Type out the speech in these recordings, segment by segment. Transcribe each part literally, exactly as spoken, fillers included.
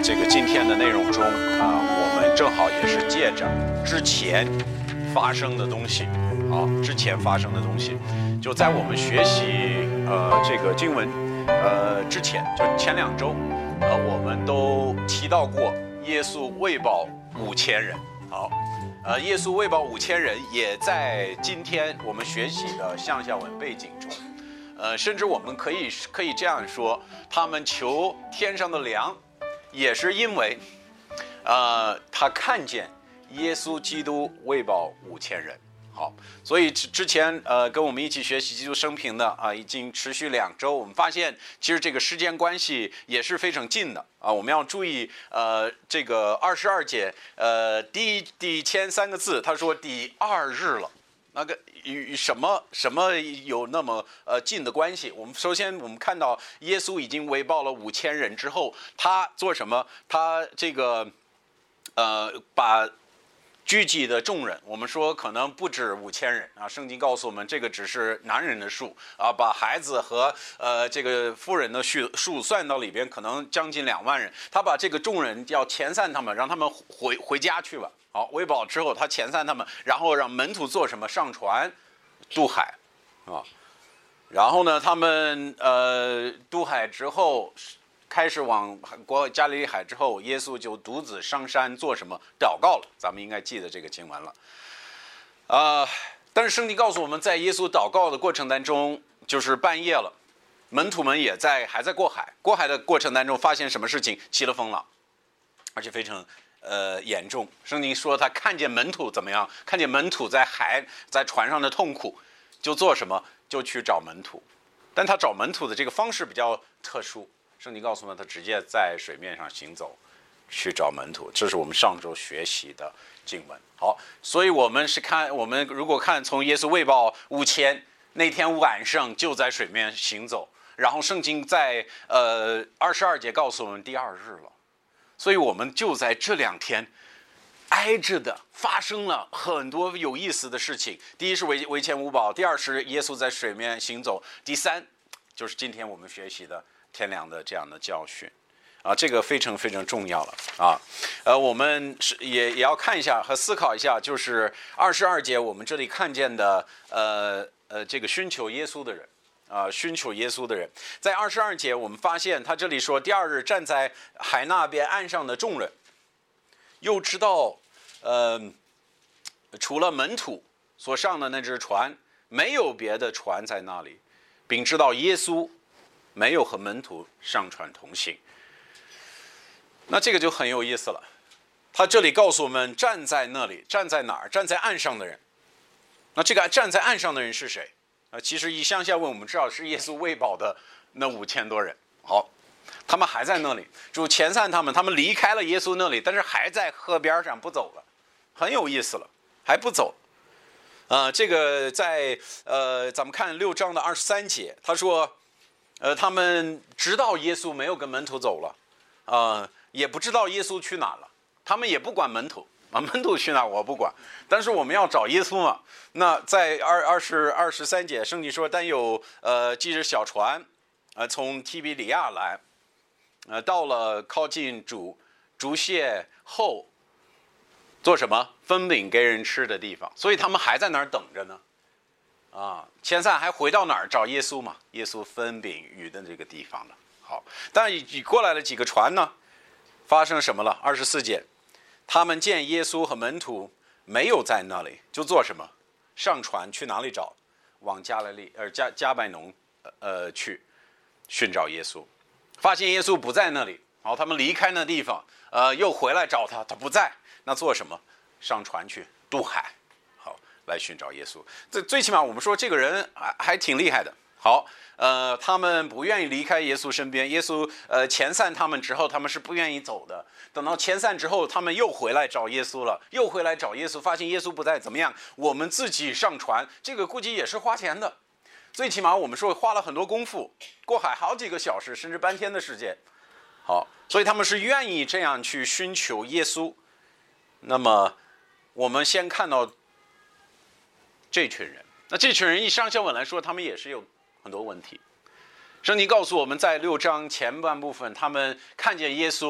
这个今天的内容中啊，我们正好也是借着之前发生的东西啊，之前发生的东西，就在我们学习呃这个经文呃之前，就前两周，呃我们都提到过耶稣喂饱五千人，好，呃耶稣喂饱五千人也在今天我们学习的上下文背景中。呃，甚至我们可以可以这样说，他们求天上的粮，也是因为，呃，他看见耶稣基督喂饱五千人。好，所以之之前呃跟我们一起学习基督生平的啊、呃，已经持续两周，我们发现其实这个时间关系也是非常近的啊、呃。我们要注意呃这个二十二节呃第第前三个字，他说第二日了。那个与什么什么有那么呃近的关系？我们首先我们看到耶稣已经喂饱了五千人之后，他做什么？他这个呃把聚集的众人，我们说可能不止五千人啊。圣经告诉我们，这个只是男人的数啊，把孩子和呃这个妇人的数数算到里边，可能将近两万人。他把这个众人要遣散他们，让他们回回家去吧。好，喂饱之后，他遣散他们，然后让门徒做什么？上船，渡海，啊，然后呢，他们呃渡海之后，开始往过加利利海之后，耶稣就独自上山做什么？祷告了。咱们应该记得这个经文了，啊、呃，但是圣经告诉我们，在耶稣祷告的过程当中，就是半夜了，门徒们也在还在过海，过海的过程当中发现什么事情？起了风了，而且非常。呃，严重。圣经说他看见门徒怎么样？看见门徒在海在船上的痛苦，就做什么？就去找门徒。但他找门徒的这个方式比较特殊。圣经告诉我们，他直接在水面上行走，去找门徒。这是我们上周学习的经文。好，所以我们是看，我们如果看从耶稣喂饱五千那天晚上就在水面行走，然后圣经在呃二十二节告诉我们第二日了。所以我们就在这两天挨着的发生了很多有意思的事情。第一是围围前五宝，第二是耶稣在水面行走，第三就是今天我们学习的天粮的这样的教训啊，这个非常非常重要了啊。呃，我们是也也要看一下和思考一下，就是二十二节我们这里看见的呃呃这个寻求耶稣的人。啊，寻求耶稣的人，在二十二节，我们发现他这里说，第二日站在海那边岸上的众人，又知道，呃，除了门徒所上的那只船，没有别的船在那里，并知道耶稣没有和门徒上船同行。那这个就很有意思了。他这里告诉我们，站在那里，站在哪儿？站在岸上的人。那这个站在岸上的人是谁？啊，其实以上下文我们知道是耶稣喂饱的那五千多人。好，他们还在那里，主遣散他们，他们离开了耶稣那里，但是还在河边上不走了，很有意思了，还不走。呃，这个在呃，咱们看六章的二十三节，他说，呃，他们知道耶稣没有跟门徒走了，呃，也不知道耶稣去哪了，他们也不管门徒。啊，门徒去哪我不管，但是我们要找耶稣嘛。那在二二十二十三节，圣经说，但有呃几只小船，呃从提比里亚来，呃到了靠近主竹屑后，做什么？分饼给人吃的地方。所以他们还在那儿等着呢。啊，遣散还回到哪儿找耶稣嘛？耶稣分饼鱼的这个地方了。好，但过来了几个船呢？发生什么了？二十四节。他们见耶稣和门徒没有在那里，就做什么？上船去哪里找？往加利利呃加加百农呃去寻找耶稣。发现耶稣不在那里，然后他们离开那地方，呃又回来找他，他不在，那做什么？上船去渡海，好来寻找耶稣。这最起码我们说这个人还还挺厉害的。好，呃，他们不愿意离开耶稣身边。耶稣呃遣散他们之后，他们是不愿意走的。等到遣散之后，他们又回来找耶稣了，又回来找耶稣，发现耶稣不在，怎么样？我们自己上船，这个估计也是花钱的。最起码我们说花了很多功夫，过海好几个小时，甚至半天的时间。好，所以他们是愿意这样去寻求耶稣。那么，我们先看到这群人。那这群人以上下文来说，他们也是有很多问题。圣经告诉我们在六章前半部分，他们看见耶稣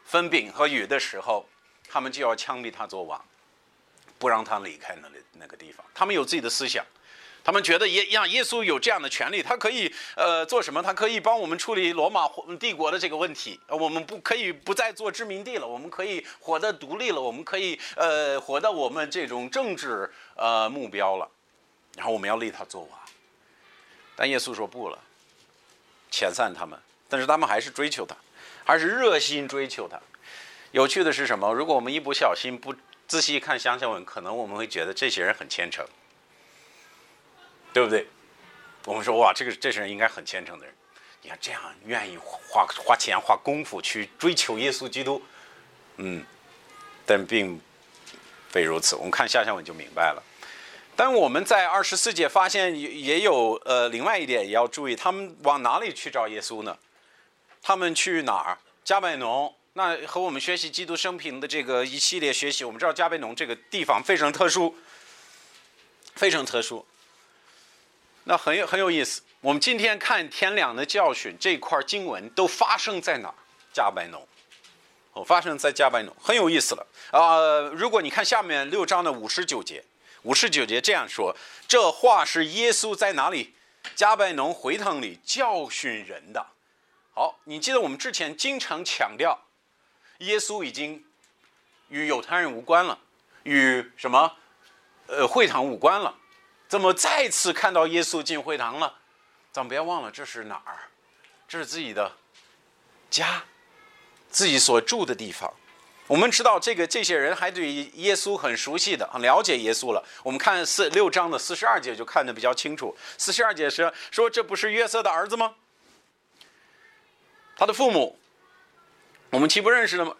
分饼和鱼的时候，他们就要枪毙他做王，不让他离开那里那个地方。他们有自己的思想，他们觉得耶让耶稣有这样的权利，他可以呃做什么？他可以帮我们处理罗马帝国的这个问题，我们不可以不再做殖民地了，我们可以活得独立了，我们可以呃活到我们这种政治呃目标了，然后我们要立他做王。但耶稣说不了，遣散他们，但是他们还是追求他，还是热心追求他。有趣的是什么？如果我们一不小心不仔细看乡下文，可能我们会觉得这些人很虔诚，对不对？我们说哇，这个这些人应该很虔诚的人，你看这样愿意花花钱花功夫去追求耶稣基督，嗯，但并非如此。我们看下下文就明白了。但我们在二十四节发现也有呃另外一点也要注意，他们往哪里去找耶稣呢？他们去哪儿？加百农。那和我们学习基督生平的这个一系列学习，我们知道加百农这个地方非常特殊，非常特殊。那很有很有意思。我们今天看天两的教训这块经文都发生在哪儿？加百农。哦，发生在加百农，很有意思了。呃，如果你看下面六章的五十九节。五十九节这样说，这话是耶稣在哪里？加百农会堂里教训人的。好，你记得我们之前经常强调，耶稣已经与犹太人无关了，与什么呃会堂无关了，怎么再次看到耶稣进会堂了？咱们别忘了这是哪儿？这是自己的家，自己所住的地方。我们知道这个这些人还对耶稣很熟悉的，很了解耶稣了。我们看四六章的四十二节就看得比较清楚。四十二节是说，这不是约瑟的儿子吗？他的父母，我们岂不认识了吗？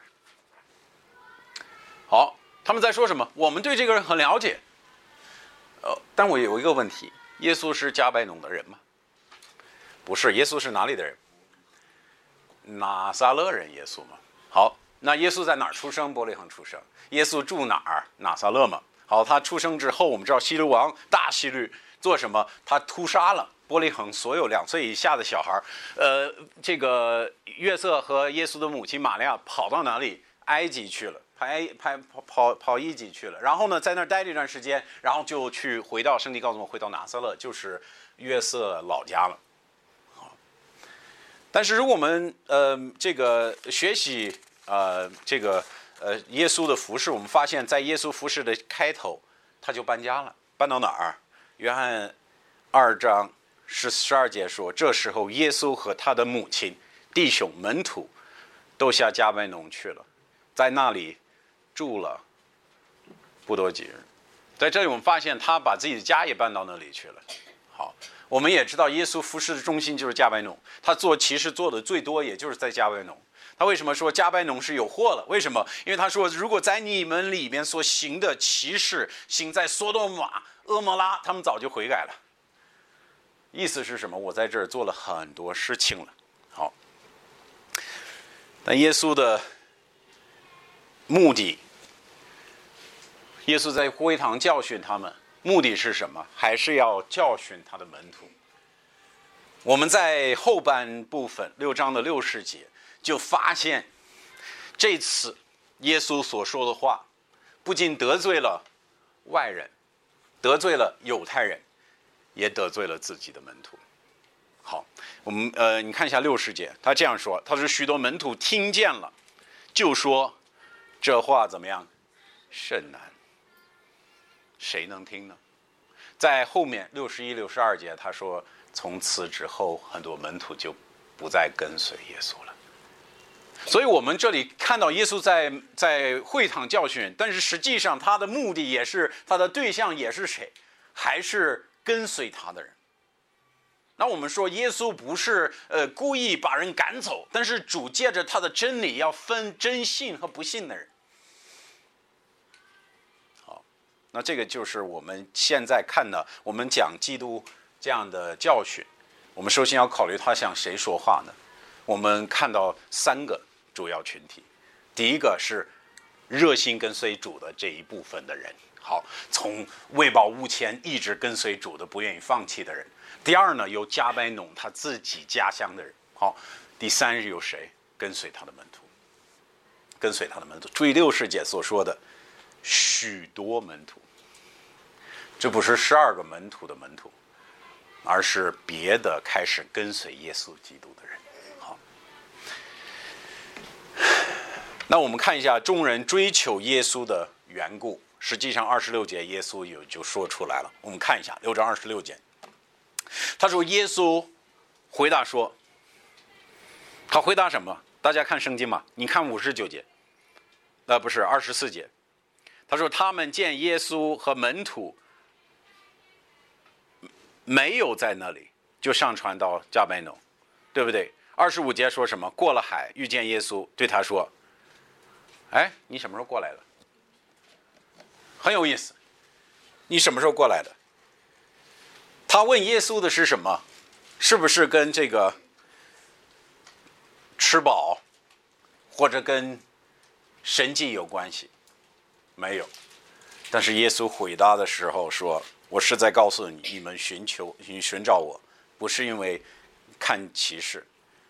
好，他们在说什么？我们对这个人很了解。呃，但我有一个问题：耶稣是加百农的人吗？不是，耶稣是哪里的人？拿撒勒人耶稣吗？好。那耶稣在哪儿出生？伯利恒出生。耶稣住哪儿？拿撒勒嘛。好，他出生之后，我们知道希律王大希律做什么？他屠杀了伯利恒所有两岁以下的小孩。呃，这个约瑟和耶稣的母亲玛利亚跑到哪里？埃及去了，拍拍跑跑跑埃及去了。然后呢，在那儿待了一段时间，然后就去回到圣经告诉我们，回到拿撒勒，就是约瑟老家了。好，但是如果我们呃这个学习。呃，这个呃，耶稣的服事，我们发现，在耶稣服事的开头，他就搬家了，搬到哪儿？约翰二章十十二节说，这时候耶稣和他的母亲、弟兄、门徒都下加百农去了，在那里住了不多几日。在这里，我们发现他把自己的家也搬到那里去了。好，我们也知道，耶稣服事的中心就是加百农，他做骑士做的最多，也就是在加百农。他为什么说加百农是有祸了？为什么？因为他说，如果在你们里面所行的奇事行在索多玛、蛾摩拉，他们早就悔改了。意思是什么？我在这儿做了很多事情了。好，但耶稣的目的，耶稣在会堂教训他们，目的是什么？还是要教训他的门徒。我们在后半部分六章的六十节。就发现，这次耶稣所说的话，不仅得罪了外人，得罪了犹太人，也得罪了自己的门徒。好，我们呃，你看一下六十节，他这样说：他说许多门徒听见了，就说这话怎么样？甚难，谁能听呢？在后面六十一、六十二节，他说从此之后，很多门徒就不再跟随耶稣了。所以我们这里看到耶稣在在会堂教训，但是实际上他的目的也是他的对象也是谁？还是跟随他的人。那我们说耶稣不是呃故意把人赶走，但是主借着他的真理要分真信和不信的人。好，那这个就是我们现在看的，我们讲基督这样的教训，我们首先要考虑他向谁说话呢？我们看到三个主要群体，第一个是热心跟随主的这一部分的人，好，从为报无前一直跟随主的不愿意放弃的人。第二呢，有加百农他自己家乡的人，好，第三是有谁跟随他的门徒。 跟随他的门徒。注意六世节所说的许多门徒，这不是十二个门徒的门徒，而是别的开始跟随耶稣基督的人。好，那我们看一下众人追求耶稣的缘故。实际上二十六节耶稣有就说出来了，我们看一下六章二十六节，他说耶稣回答说，他回答什么？大家看圣经嘛，你看五十九节，呃，不是二十四节，他说他们见耶稣和门徒没有在那里，就上船到加百农，对不对？二十五节说什么？过了海遇见耶稣，对他说，哎，你什么时候过来的？很有意思，你什么时候过来的？他问耶稣的是什么？是不是跟这个吃饱或者跟神迹有关系？没有。但是耶稣回答的时候说，我是在告诉你，你们寻求你寻找我，不是因为看奇事，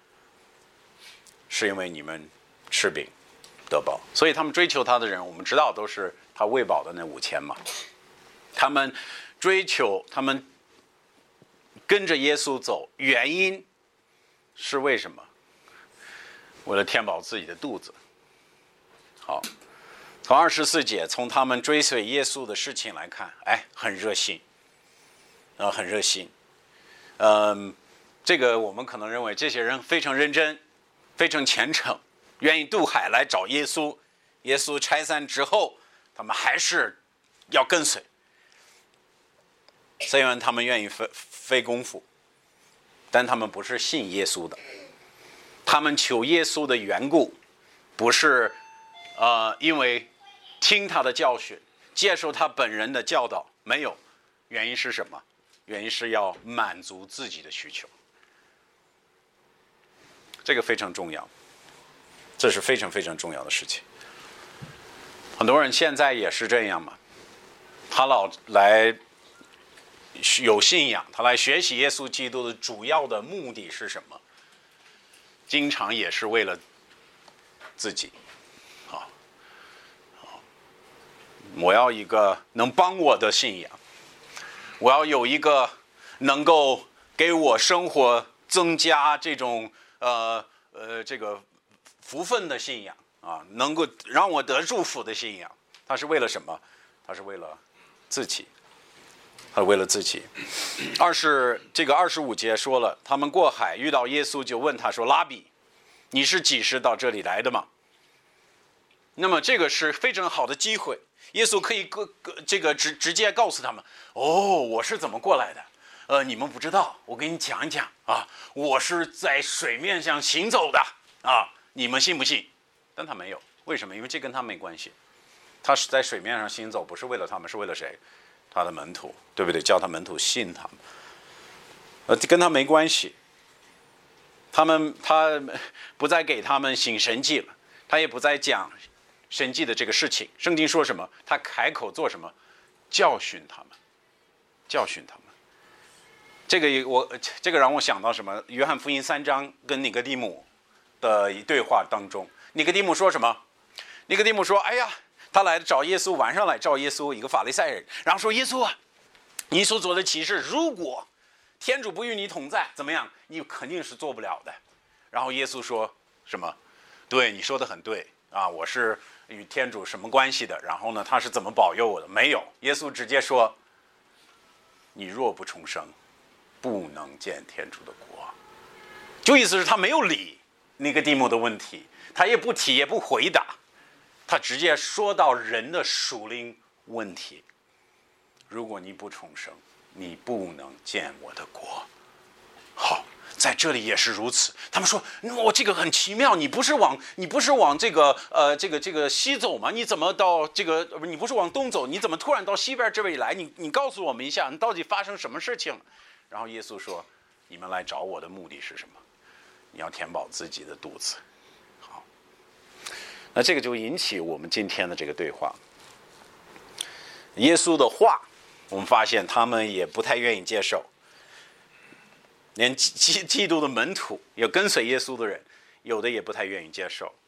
是因为你们吃饼得饱。所以他们追求他的人，我们知道都是他喂饱的那五千嘛。他们追求，他们跟着耶稣走，原因是为什么？为了填饱自己的肚子。好，从二十四节，从他们追随耶稣的事情来看，哎，很热心，呃，很热心。嗯，这个我们可能认为这些人非常认真，非常虔诚，愿意渡海来找耶稣。耶稣拆散之后，他们还是要跟随。虽然他们愿意费费功夫，但他们不是信耶稣的。他们求耶稣的缘故，不是呃因为听他的教训，接受他本人的教导，没有。原因是什么？原因是要满足自己的需求。这个非常重要，这是非常非常重要的事情。很多人现在也是这样嘛，他老来有信仰，他来学习耶稣基督的主要的目的是什么？经常也是为了自己。好，我要一个能帮我的信仰，我要有一个能够给我生活增加这种呃呃这个福分的信仰啊，能够让我得祝福的信仰。他是为了什么？他是为了自己。他为了自己。二十这个二十五节说了，他们过海遇到耶稣，就问他说：“拉比，你是几时到这里来的吗？”那么这个是非常好的机会，耶稣可以个个这个直直接告诉他们：“哦，我是怎么过来的？呃，你们不知道，我给你讲一讲啊，我是在水面上行走的啊，你们信不信？”但他没有，为什么？因为这跟他没关系。他是在水面上行走，不是为了他们，是为了谁？他的门徒，对不对？叫他门徒信他们，呃，跟他没关系。他们他不再给他们行神迹了，他也不再讲神迹的这个事情。圣经说什么？他开口做什么？教训他们，教训他们。这个我这个让我想到什么？约翰福音三章跟尼哥底母的对话当中，尼哥底母说什么？尼哥底母说：“哎呀。”他来找耶稣，晚上来找耶稣，一个法利赛人，然后说：“耶稣啊，你所做的奇事，如果天主不与你同在，怎么样？你肯定是做不了的。”然后耶稣说什么？对，你说的很对啊，我是与天主什么关系的？然后呢，他是怎么保佑我的？没有，耶稣直接说：“你若不重生，不能见天主的国。”就意思是他没有理尼哥底母的问题，他也不提，也不回答。他直接说到人的属灵问题，如果你不重生，你不能见我的国。好，在这里也是如此。他们说：“我、哦、这个很奇妙，你不是往你不是往这个呃这个这个西走吗？你怎么到这个你不是往东走？你怎么突然到西边这里来？你你告诉我们一下，你到底发生什么事情了？”然后耶稣说：“你们来找我的目的是什么？你要填饱自己的肚子。”那这个就引起我们今天的这个对话。耶稣的话，我们发现他们也不太愿意接受，连基基督的门徒，有跟随耶稣的人，有的也不太愿意接受。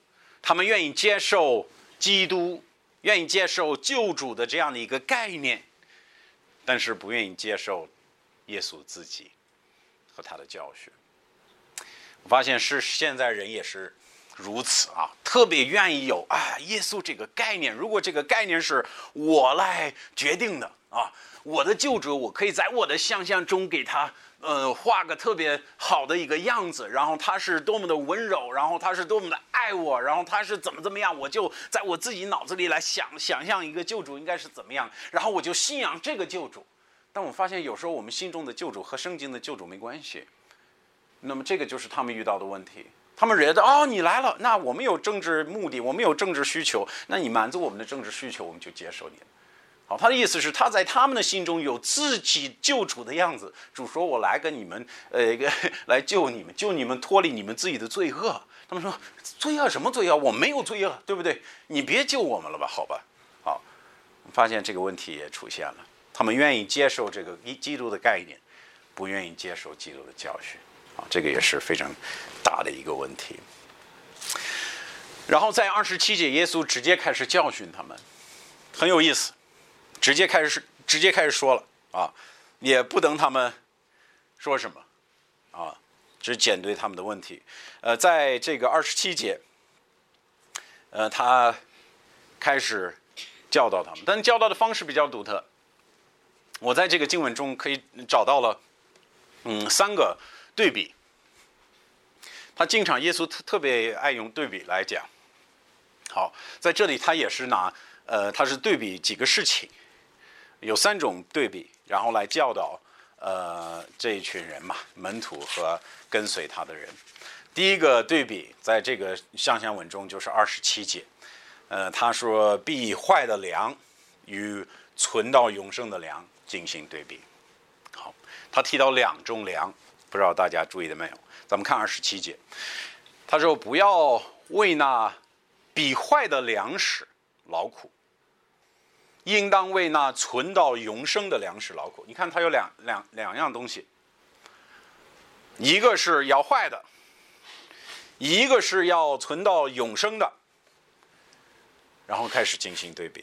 他们愿意接受基督，愿意接受救主的这样的一个概念，但是不愿意接受耶稣自己和他的教训。我发现是现在人也是如此啊，特别愿意有啊耶稣这个概念。如果这个概念是我来决定的啊，我的救主，我可以在我的想象中给他呃画个特别好的一个样子，然后他是多么的温柔，然后他是多么的爱我，然后他是怎么怎么样，我就在我自己脑子里来想想象一个救主应该是怎么样，然后我就信仰这个救主。但我发现有时候我们心中的救主和圣经的救主没关系。那么这个就是他们遇到的问题。他们觉得哦，你来了，那我们有政治目的，我们有政治需求，那你满足我们的政治需求，我们就接受你。好，他的意思是他在他们的心中有自己救主的样子。主说：“我来跟你们，呃，来救你们，救你们脱离你们自己的罪恶。”他们说：“罪恶什么罪恶？我没有罪恶，对不对？你别救我们了吧？好吧。”好，发现这个问题也出现了。他们愿意接受这个基督的概念，不愿意接受基督的教训。啊，这个也是非常大的一个问题。然后在二十七节，耶稣直接开始教训他们，很有意思，直接开始直接开始说了啊，也不等他们说什么啊，只检对他们的问题。呃，在这个二十七节，呃，他开始教导他们，但教导的方式比较独特。我在这个经文中可以找到了，嗯，三个对比。他经常耶稣特特别爱用对比来讲。好，在这里他也是拿呃，他是对比几个事情，有三种对比，然后来教导呃这一群人嘛，门徒和跟随他的人。第一个对比在这个象象文中就是二十七节，呃，他说必坏的粮与存到永生的粮进行对比。好，他提到两种粮，不知道大家注意了没有？咱们看二十七节，他说不要为那比坏的粮食劳苦，应当为那存到永生的粮食劳苦。你看他有两两两样东西，一个是要坏的，一个是要存到永生的，然后开始进行对比。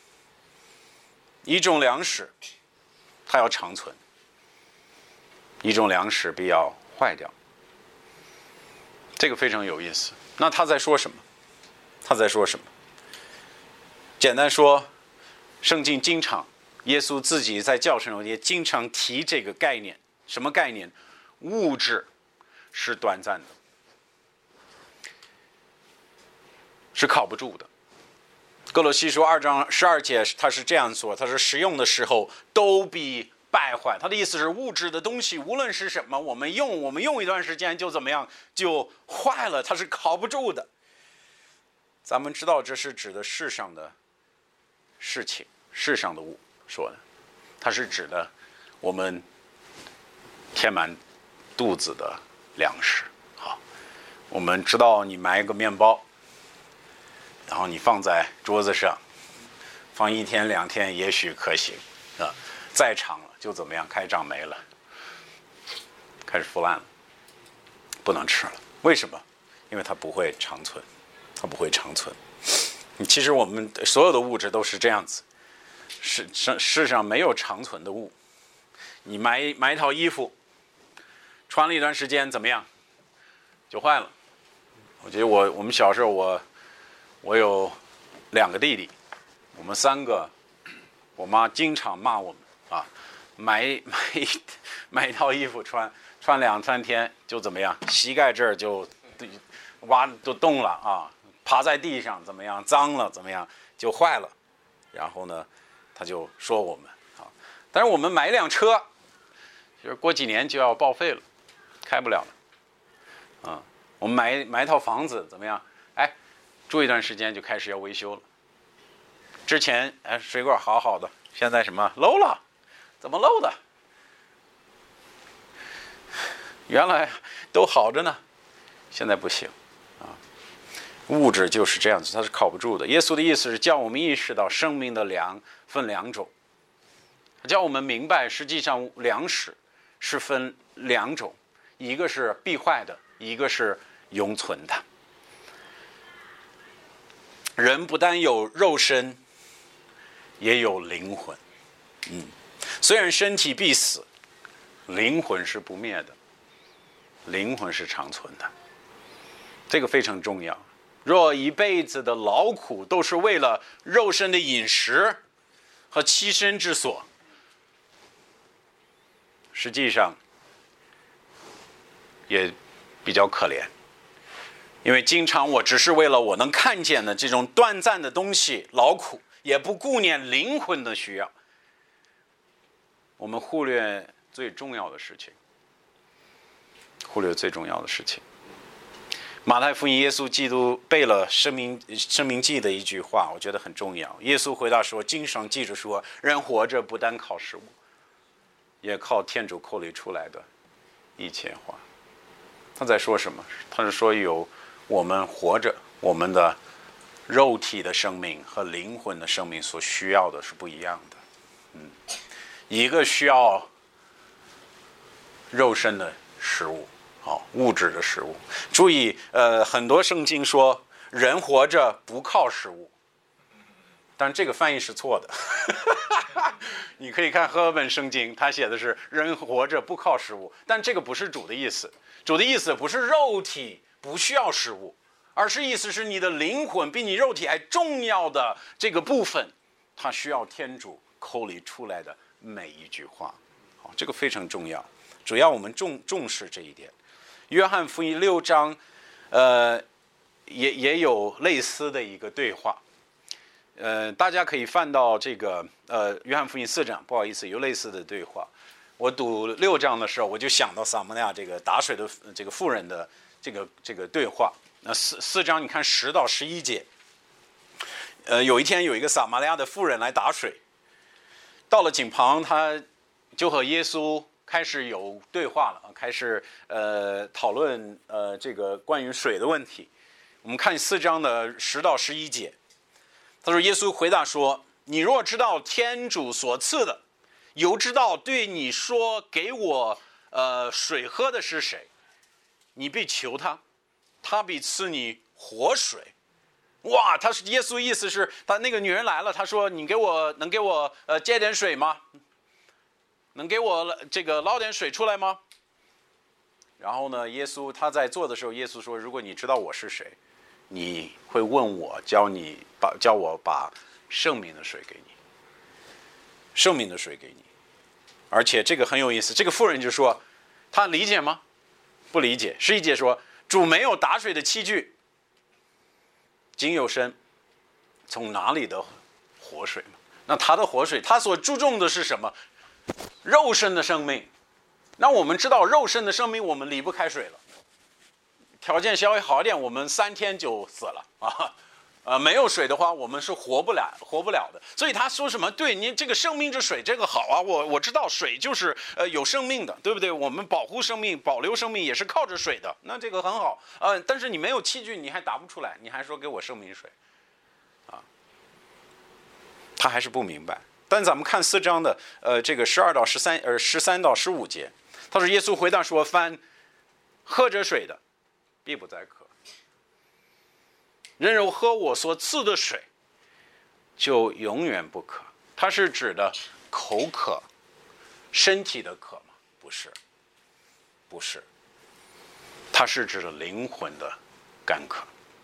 一种粮食它要长存，一种粮食必要坏掉。这个非常有意思。那他在说什么？他在说什么？简单说，圣经经常，耶稣自己在教程中也经常提这个概念。什么概念？物质是短暂的，是靠不住的。哥罗西书二章十二节，他是这样说：他说使用的时候都必败坏。他的意思是，物质的东西无论是什么，我们用我们用一段时间就怎么样，就坏了，它是靠不住的。咱们知道这是指的世上的事情，世上的物说的，它是指的我们填满肚子的粮食。好，我们知道你买一个面包，然后你放在桌子上，放一天两天也许可行啊，再长了就怎么样，开始长霉了，开始腐烂了，不能吃了。为什么？因为它不会长存，它不会长存。其实我们所有的物质都是这样子，世世上没有长存的物。你买买一套衣服，穿了一段时间怎么样，就坏了。我觉得我我们小时候我我有两个弟弟，我们三个，我妈经常骂我们啊，买买买一套衣服穿，穿两三天就怎么样，膝盖这儿就挖都动了啊，趴在地上怎么样，脏了怎么样，就坏了。然后呢，他就说我们啊，但是我们买一辆车，就是过几年就要报废了，开不了了。啊，我们买买一套房子怎么样？哎，住一段时间就开始要维修了。之前哎水果好好的，现在什么漏了？怎么漏的？原来都好着呢，现在不行啊！物质就是这样子，它是靠不住的。耶稣的意思是叫我们意识到生命的粮分两种，叫我们明白实际上粮食是分两种，一个是必坏的，一个是永存的。 人不但有肉身，也有灵魂。嗯，虽然身体必死，灵魂是不灭的，灵魂是长存的。这个非常重要。若一辈子的劳苦都是为了肉身的饮食和栖身之所，实际上也比较可怜。因为经常我只是为了我能看见的这种短暂的东西劳苦，也不顾念灵魂的需要，我们忽略最重要的事情，忽略最重要的事情。马太福音耶稣基督背了生命生命记的一句话，我觉得很重要。耶稣回答说，经上记着说，人活着不单靠食物，也靠天主口里出来的一切话。他在说什么？他是说有我们活着，我们的肉体的生命和灵魂的生命所需要的是不一样的。嗯，一个需要肉身的食物，好，物质的食物。注意，呃，很多圣经说人活着不靠食物，但这个翻译是错的。你可以看和合本圣经，他写的是人活着不靠食物，但这个不是主的意思。主的意思不是肉体不需要食物，而是意思是你的灵魂比你肉体还重要的这个部分，它需要天主口里出来的每一句话。好，这个非常重要，主要我们重重视这一点。约翰福音六章，呃，也也有类似的一个对话。呃，大家可以翻到这个呃约翰福音四章，不好意思，有类似的对话。我读六章的时候，我就想到撒玛利亚这个打水的这个妇人的这个这个对话。那四四章你看十到十一节，呃，有一天有一个撒玛利亚的妇人来打水，到了井旁，他就和耶稣开始有对话了，开始呃讨论呃这个关于水的问题。我们看四章的十到十一节，他说：“耶稣回答说，你若知道天主所赐的，又知道对你说给我呃水喝的是谁，你必求他，他必赐你活水。”哇，他是耶稣意思是他那个女人来了，他说：“你给我能给我呃接点水吗？能给我这个捞点水出来吗？”然后呢，耶稣他在做的时候，耶稣说：“如果你知道我是谁，你会问我，教你把教我把生命的水给你，生命的水给你。”而且这个很有意思，这个妇人就说：“他理解吗？不理解。”十一节说：“主没有打水的器具，井有深，从哪里的活水嘛？”那他的活水，他所注重的是什么？肉身的生命。那我们知道，肉身的生命我们离不开水了。条件稍微好一点，我们三天就死了啊。呃，没有水的话，我们是活不了，活不了的。所以他说什么？对，你这个生命之水，这个好啊，我我知道水就是呃有生命的，对不对？我们保护生命、保留生命也是靠着水的，那这个很好。呃，但是你没有器具，你还打不出来，你还说给我生命水，啊，他还是不明白。但咱们看四章的呃这个十二到十三呃十三到十五节，他说耶稣回答说：“凡喝着水的，必不再渴。人若喝我所赐的水，就永远不渴。”它是指的口渴，身体的渴吗？不是，不是，它是指的灵魂的干渴。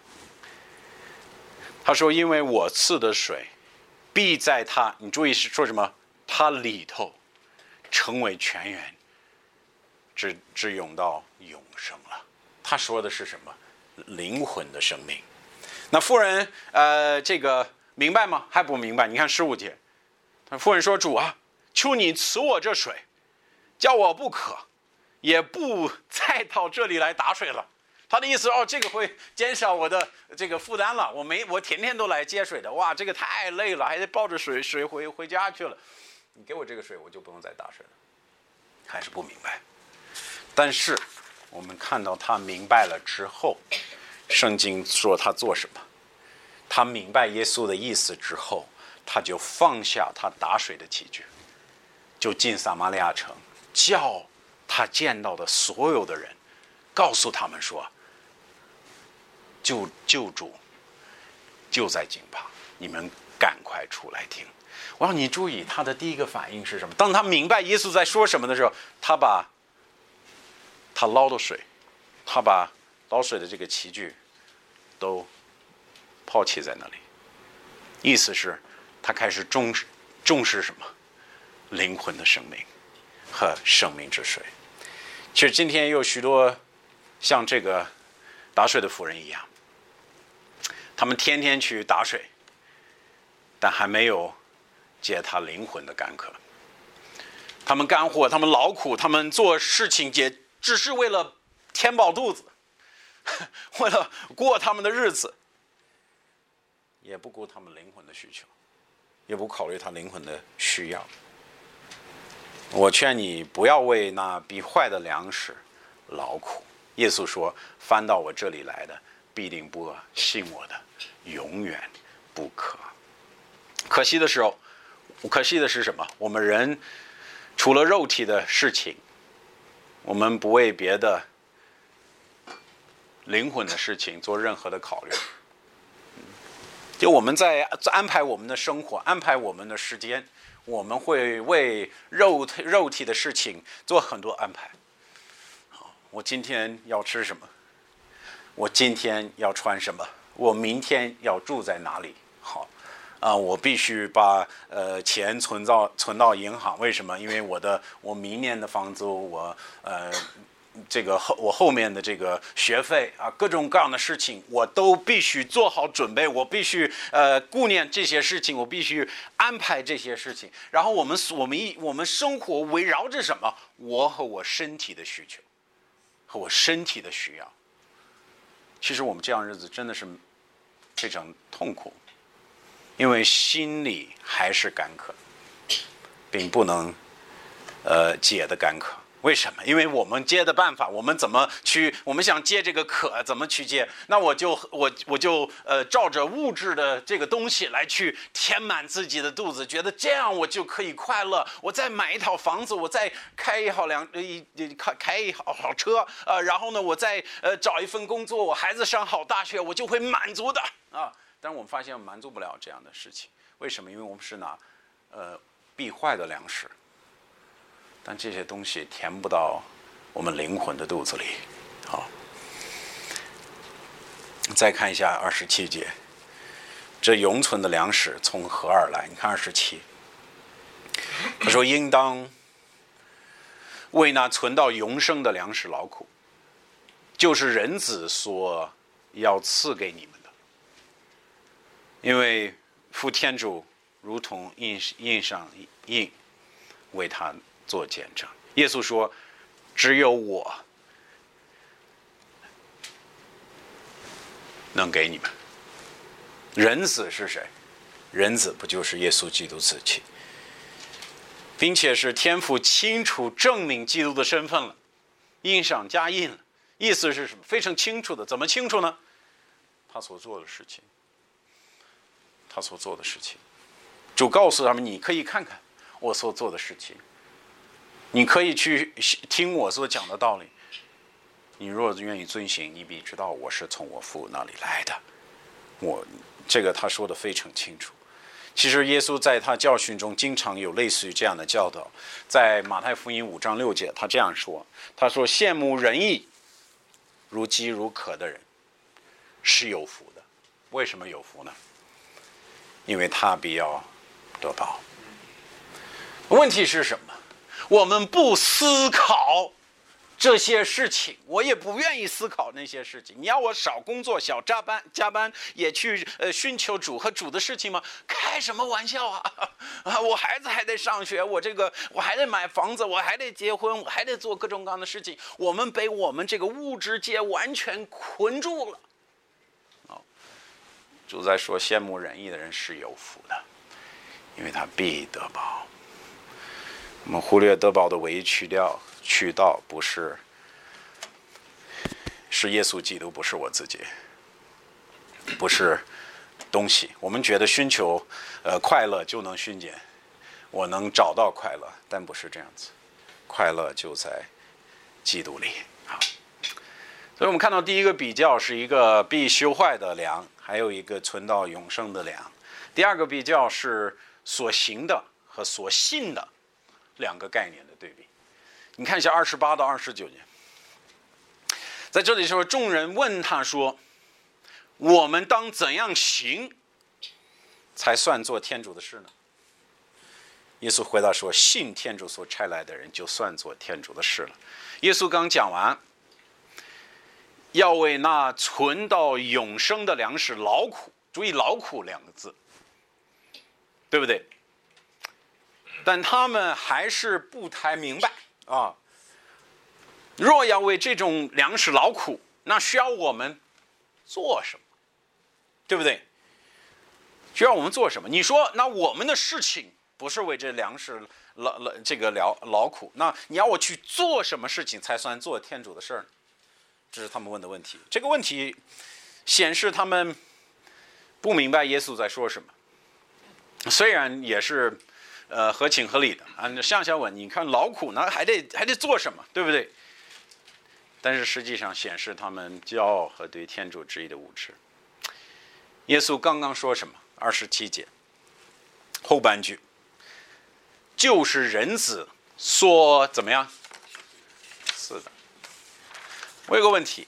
他说：“因为我赐的水，必在他，你注意是说什么？他里头成为泉源，直直涌到永生了。”他说的是什么？灵魂的生命。那妇人呃这个明白吗？还不明白。你看十五节，妇人说：“主啊，求你赐我这水，叫我不渴，也不再到这里来打水了。”他的意思哦，这个会减少我的这个负担了。我没我天天都来接水的，哇，这个太累了，还得抱着水水回回家去了。你给我这个水，我就不用再打水了。还是不明白。但是我们看到他明白了之后，圣经说他做什么？他明白耶稣的意思之后，他就放下他打水的器具，就进撒玛利亚城，叫他见到的所有的人，告诉他们说：救救主就在近旁，你们赶快出来听。我让你注意，他的第一个反应是什么？当他明白耶稣在说什么的时候，他把他捞的水，他把捞水的这个器具都抛弃在那里。意思是，他开始重视重视什么？灵魂的生命和生命之水。其实今天有许多像这个打水的妇人一样，他们天天去打水，但还没有解他灵魂的干渴。他们干活，他们劳苦，他们做事情也只是为了填饱肚子，为了过他们的日子，也不顾他们灵魂的需求，也不考虑他灵魂的需要。我劝你不要为那必坏的粮食劳苦。耶稣说：“翻到我这里来的，必定不饿；信我的，永远不渴。”可惜的时候，可惜的是什么？我们人除了肉体的事情，我们不为别的灵魂的事情做任何的考虑。就我们在安排我们的生活，安排我们的时间，我们会为肉肉体的事情做很多安排。我今天要吃什么？我今天要穿什么？我明天要住在哪里？好，啊，我必须把呃钱存到存到银行。为什么？因为我的我明年的房租，我呃这个后我后面的这个学费啊，各种各样的事情，我都必须做好准备。我必须呃顾念这些事情，我必须安排这些事情。然后我们我们一我们生活围绕着什么？我和我身体的需求。和我身体的需要。其实我们这样日子真的是非常痛苦，因为心里还是干渴，并不能呃解的干渴。为什么？因为我们接的办法，我们怎么去？我们想接这个渴，怎么去接？那我就我我就呃照着物质的这个东西来去填满自己的肚子，觉得这样我就可以快乐。我再买一套房子，我再开一好辆一开开一好好车，呃，然后呢，我再呃找一份工作，我孩子上好大学，我就会满足的啊。但是我们发现满足不了这样的事情，为什么？因为我们是拿呃必坏的粮食。但这些东西填不到我们灵魂的肚子里。好，再看一下二十七节，这永存的粮食从何而来？你看二十七，他说：“应当为那存到永生的粮食劳苦，就是人子所要赐给你们的。因为父天主如同印印上印，为他做见证。”耶稣说：“只有我能给你们。”人子是谁？人子不就是耶稣基督自己，并且是天父清楚证明基督的身份了，印上加印了。意思是什么？非常清楚的。怎么清楚呢？他所做的事情，他所做的事情，主告诉他们：“你可以看看我所做的事情。”你可以去听我所讲的道理，你若愿意遵行，你必知道我是从我父那里来的。我这个他说的非常清楚。其实耶稣在他教训中经常有类似于这样的教导，在马太福音五章六节，他这样说：“他说羡慕仁义如饥如渴的人是有福的。”为什么有福呢？因为他必要得饱。问题是什么？我们不思考这些事情，我也不愿意思考那些事情。你要我少工作、少加班、加班也去呃寻求主和主的事情吗？开什么玩笑啊！啊，我孩子还得上学，我这个我还得买房子，我还得结婚，我还得做各种各样的事情。我们被我们这个物质界完全捆住了。哦，主在说，羡慕仁义的人是有福的，因为他必得饱。我们忽略得饱的唯一渠道，渠道不是是耶稣基督，不是我自己，不是东西。我们觉得寻求呃快乐就能寻见，我能找到快乐，但不是这样子。快乐就在基督里。好，所以我们看到第一个比较是一个必修坏的粮还有一个存到永生的粮。第二个比较是所行的和所信的两个概念的对比。你看一下二十八到二十九节，在这里说，众人问他说：“我们当怎样行，才算做天主的事呢？”耶稣回答说：“信天主所差来的人，就算做天主的事了。”耶稣刚讲完，要为那存到永生的粮食劳苦，注意“劳苦”两个字，对不对？但他们还是不太明白啊。若要为这种粮食劳苦，那需要我们做什么？对不对？需要我们做什么？你说，那我们的事情不是为这粮食劳劳这个劳劳苦，那你要我去做什么事情才算做天主的事儿呢？这是他们问的问题。这个问题显示他们不明白耶稣在说什么，虽然也是呃合情合理的。按照向下文，你看劳苦那还得还得做什么，对不对？但是实际上显示他们骄傲和对天主旨意的无知。耶稣刚刚说什么？二十七节后半句，就是人子所怎么样赐的。我有个问题，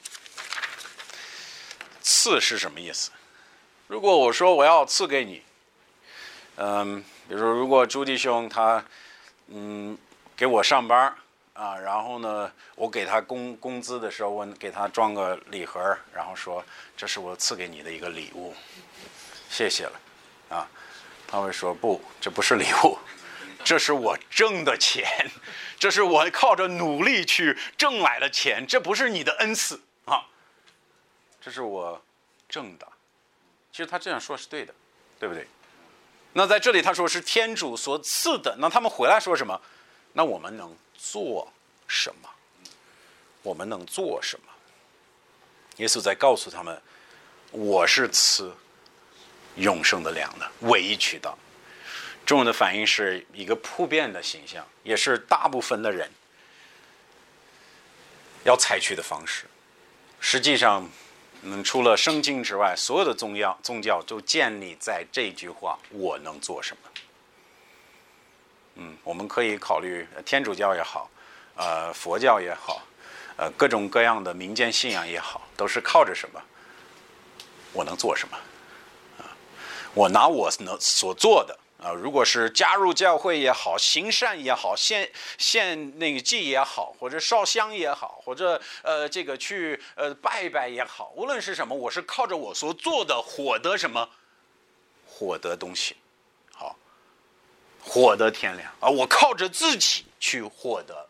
赐是什么意思？如果我说我要赐给你，嗯，比如说如果朱弟兄他嗯给我上班啊，然后呢我给他工工资的时候，我给他装个礼盒，然后说这是我赐给你的一个礼物，谢谢了啊。他会说不，这不是礼物，这是我挣的钱，这是我靠着努力去挣来的钱，这不是你的恩赐啊，这是我挣的。其实他这样说是对的，对不对？那在这里他说是天主所赐的，那他们回来说什么？那我们能做什么？我们能做什么？耶稣在告诉他们，我是赐永生的粮的唯一渠道。众人的反应是一个普遍的形象，也是大部分的人要采取的方式。实际上，嗯，除了圣经之外，所有的宗教宗教都建立在这句话：我能做什么？嗯，我们可以考虑天主教也好，呃，佛教也好，呃，各种各样的民间信仰也好，都是靠着什么？我能做什么？啊，我拿我能所做的。啊，如果是加入教会也好，行善也好，献献那个祭也好，或者烧香也好，或者呃这个去呃拜一拜也好，无论是什么，我是靠着我所做的获得什么，获得东西，好，获得天良啊，我靠着自己去获得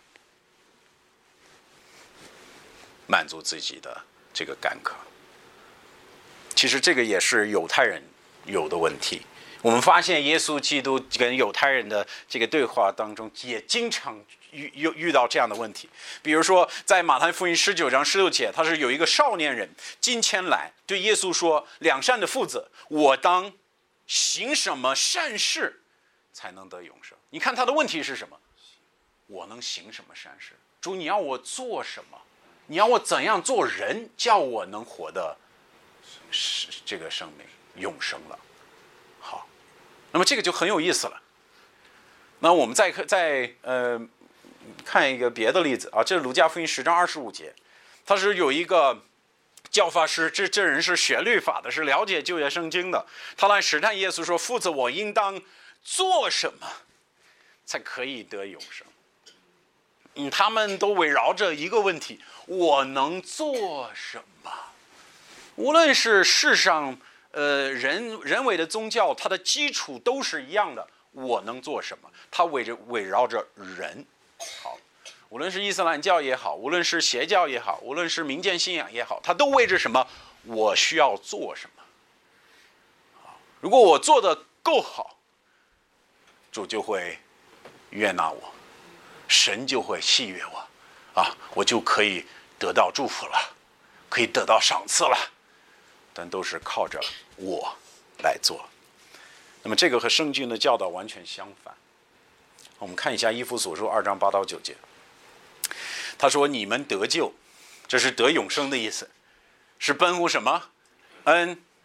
满足自己的这个干渴。其实这个也是犹太人有的问题。我们发现耶稣基督跟犹太人的这个对话当中，也经常遇遇遇到这样的问题。比如说，在马太福音十九章十六节，他是有一个少年人进前来对耶稣说：“良善的父子，我当行什么善事才能得永生？”你看他的问题是什么？我能行什么善事？主，你要我做什么？你要我怎样做人，叫我能活得这个生命永生了？好，那么这个就很有意思了。那我们再再呃看一个别的例子啊，这是路加福音十章二十五节，他是有一个教法师，这这人是学律法的，是了解旧约圣经的，他来试探耶稣说：“父子，我应当做什么才可以得永生？”嗯，他们都围绕着一个问题：我能做什么？无论是世上呃人人为的宗教，它的基础都是一样的。我能做什么？它围着围绕着人。好，无论是伊斯兰教也好，无论是邪教也好，无论是民间信仰也好，它都围着什么？我需要做什么？好，如果我做得够好，主就会悦纳我，神就会喜悦我，啊，我就可以得到祝福了，可以得到赏赐了。但都是靠着我来做。那么这个和圣经的教导完全相反。我们看一下以弗所书二章八到九节，他说：“你们得救，这是得永生的意思，是奔乎什么？恩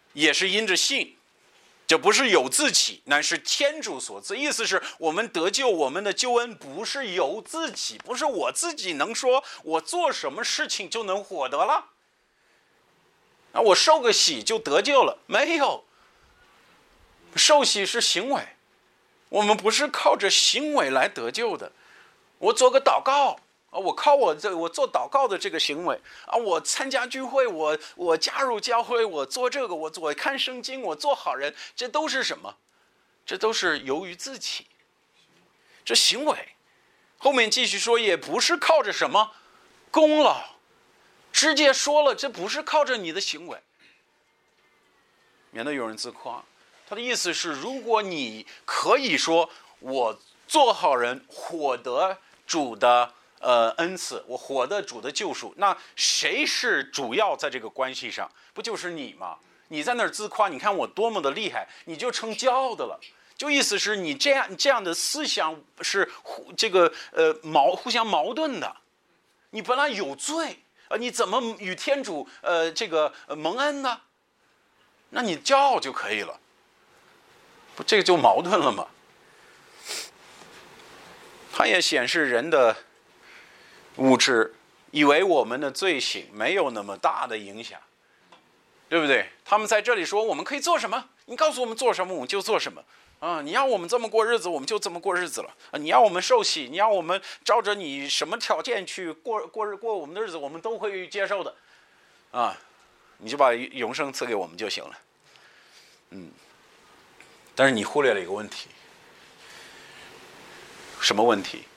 也是因着信。这不是有自己，乃是天主所赐。意思是我们得救，我们的救恩不是由自己，不是我自己能说我做什么事情就能获得了。啊，我受个洗就得救了？没有，受洗是行为，我们不是靠着行为来得救的。我做个祷告啊，我靠我这我做祷告的这个行为啊，我参加聚会，我我加入教会，我做这个，我我看圣经，我做好人，这都是什么？这都是由于自己，这行为。后面继续说，也不是靠着什么功劳。直接说了，这不是靠着你的行为，免得有人自夸。他的意思是，如果你可以说我做好人，获得主的呃恩赐，我获得主的救赎，那谁是主要在这个关系上？不就是你吗？你在那儿自夸，你看我多么的厉害，你就成骄傲的了。就意思是你这样这样的思想是互这个呃矛互相矛盾的。你本来有罪。呃，你怎么与天主呃这个、呃、蒙恩呢？那你骄傲就可以了，不，这个就矛盾了吗？它也显示人的无知，以为我们的罪行没有那么大的影响，对不对？他们在这里说我们可以做什么，你告诉我们做什么，我们就做什么。啊，你要我们这么过日子，我们就这么过日子了。啊，你要我们受洗，你要我们照着你什么条件去过过日过我们的日子，我们都会接受的。啊，你就把永生赐给我们就行了。嗯，但是你忽略了一个问题，什么问题？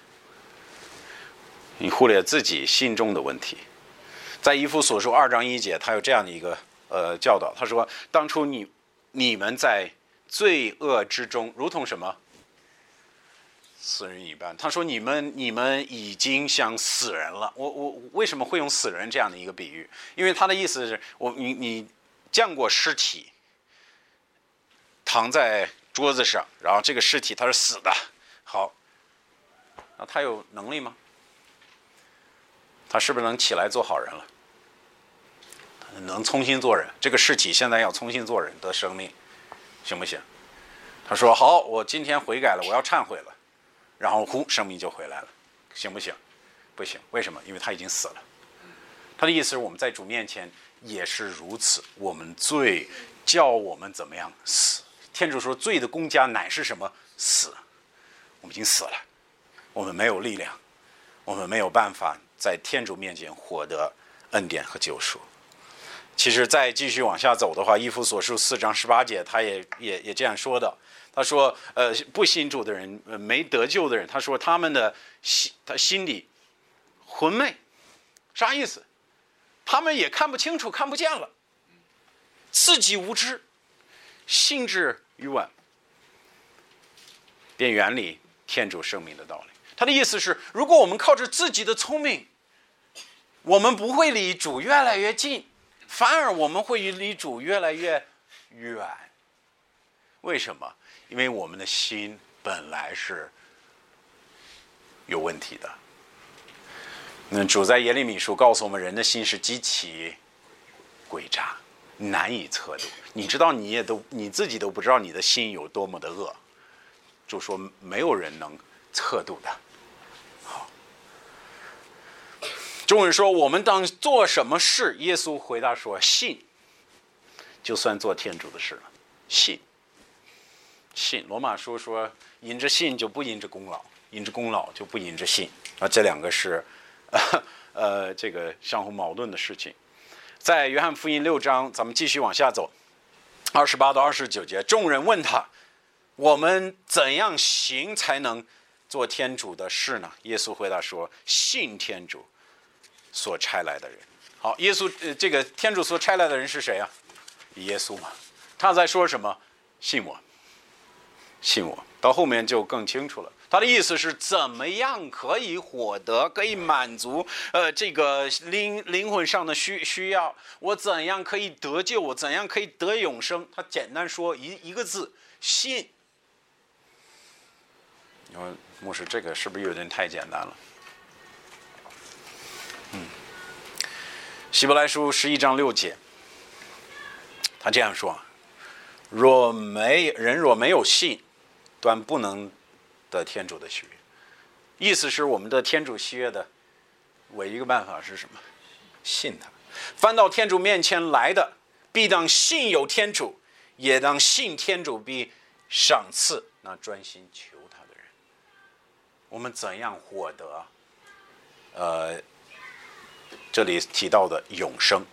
你忽略自己心中的问题。在以弗所书二章一节，他有这样的一个呃教导，他说：当初你你们在罪恶之中，如同什么？死人一般。他说你们你们已经像死人了。我我为什么会用死人这样的一个比喻？因为他的意思是我你你见过尸体躺在桌子上，然后这个尸体它是死的，好，那他有能力吗？他是不是能起来做好人了？能重新做人？这个尸体现在要重新做人得生命，行不行？他说好，我今天悔改了，我要忏悔了，然后呼，生命就回来了，行不行？不行，为什么？因为他已经死了。他的意思是我们在主面前也是如此，我们罪叫我们怎么样死？天主说罪的工价乃是什么？死。我们已经死了，我们没有力量，我们没有办法在天主面前获得恩典和救赎。其实再继续往下走的话，以弗所书四章十八节他也也也这样说的。他说呃不信主的人、呃、没得救的人，他说他们的心他心里昏昧。啥意思？他们也看不清楚，看不见了，自己无知，心智愚顽，便远离天主生命的道理。他的意思是，如果我们靠着自己的聪明，我们不会离主越来越近，反而我们会离主越来越远。为什么？因为我们的心本来是有问题的。那主在耶利米书告诉我们，人的心是极其诡诈，难以测度。你知道，你也都你自己都不知道你的心有多么的恶。主说，没有人能测度的。好，众人说，我们当做什么事？耶稣回答说，信，就算做天主的事了。信，信。罗马书说，因着信就不因着功劳，因着功劳就不因着信。啊，这两个是。呃，这个相互矛盾的事情。在约翰福音六章，咱们继续往下走，二十八到二十九节，众人问他，我们怎样行才能做天主的事呢？耶稣回答说，信天主所差来的人。好，耶稣、呃、这个天主所差来的人是谁啊？耶稣嘛。他在说什么？信我，信我。到后面就更清楚了。他的意思是怎么样可以获得，可以满足呃这个灵灵魂上的需需要？我怎样可以得救？我怎样可以得永生？他简单说一一个字：信。因为牧师，这个是不是有点太简单了？嗯，希伯来书十一章六节， 他这样说：若没人若没有信，断不能得天主的喜悦。意思是我们的天主喜悦的唯一一个办法是什么？信他。翻到天主面前来的，必当信有天主，也当信天主必赏赐那专心求他的人。我们怎样获得呃这里提到的永生？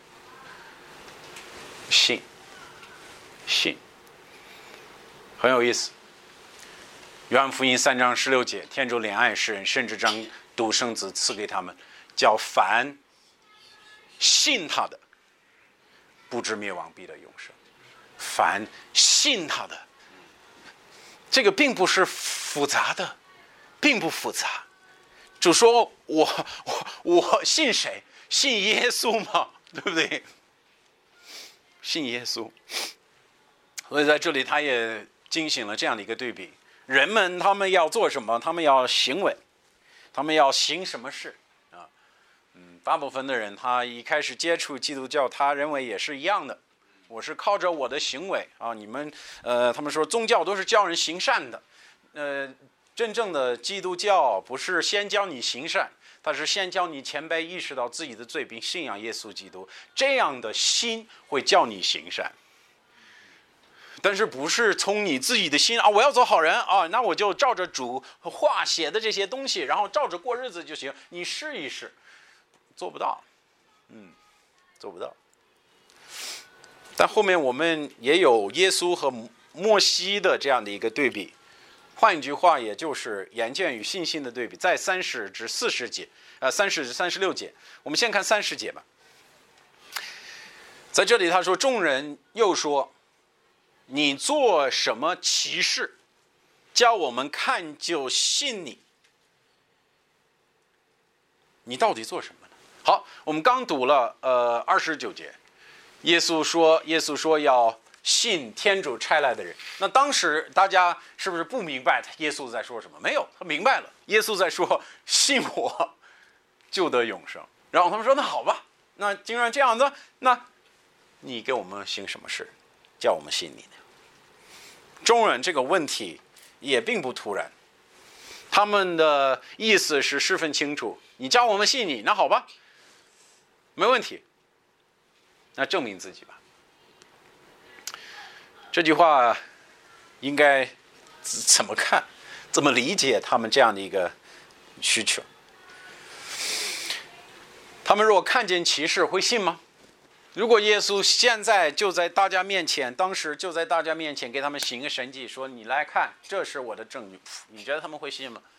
信信很有意思。约翰福音三章十六节，天主怜爱世人，甚至将独生子赐给他们，叫凡信他的不至灭亡，必得永生。凡信他的，这个并不是复杂的，并不复杂。主说我我我信谁？信耶稣嘛，对不对？信耶稣。所以在这里他也惊醒了这样的一个对比：人们他们要做什么？他们要行为，他们要行什么事啊？嗯，大部分的人他一开始接触基督教，他认为也是一样的。我是靠着我的行为啊，你们呃，他们说宗教都是教人行善的，呃，真正的基督教不是先教你行善，它是先教你谦卑，意识到自己的罪，并信仰耶稣基督，这样的心会叫你行善。但是不是从你自己的心啊，我要做好人啊，那我就照着主话写的这些东西，然后照着过日子就行。你试一试，做不到，嗯，做不到。但后面我们也有耶稣和摩西的这样的一个对比，换一句话，也就是眼见与信心的对比，在三十至四十节，呃，三十至三十六节。我们先看三十节吧。在这里他说，众人又说，你做什么奇事，叫我们看就信你？你到底做什么呢？好，我们刚读了呃二十九节。耶稣说，耶稣说要信天主差来的人。那当时大家是不是不明白耶稣在说什么？没有，他明白了。耶稣在说，信我就得永生。然后他们说，那好吧，那既然这样子，那你给我们行什么事，叫我们信你呢？众人这个问题也并不突然，他们的意思是十分清楚。你叫我们信你，那好吧，没问题。那证明自己吧。这句话应该怎么看？怎么理解他们这样的一个需求？他们如果看见奇事会信吗？如果耶稣现在就在大家面前，当时就在大家面前给他们行个神迹，说你来看，这是我的证据，你觉得他们会信吗？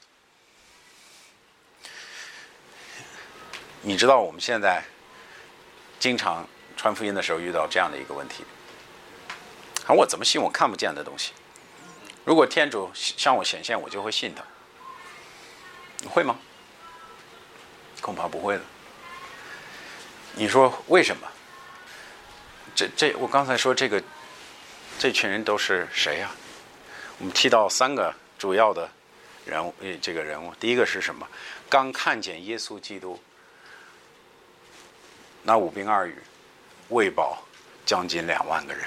你知道我们现在经常传福音的时候遇到这样的一个问题，啊，我怎么信我看不见的东西？如果天主向我显现，我就会信他。你会吗？恐怕不会的。你说为什么？这这，我刚才说这个，这群人都是谁呀？我们提到三个主要的人物，这个人物，第一个是什么？刚看见耶稣基督，那五兵二鱼，喂饱将近两万个人，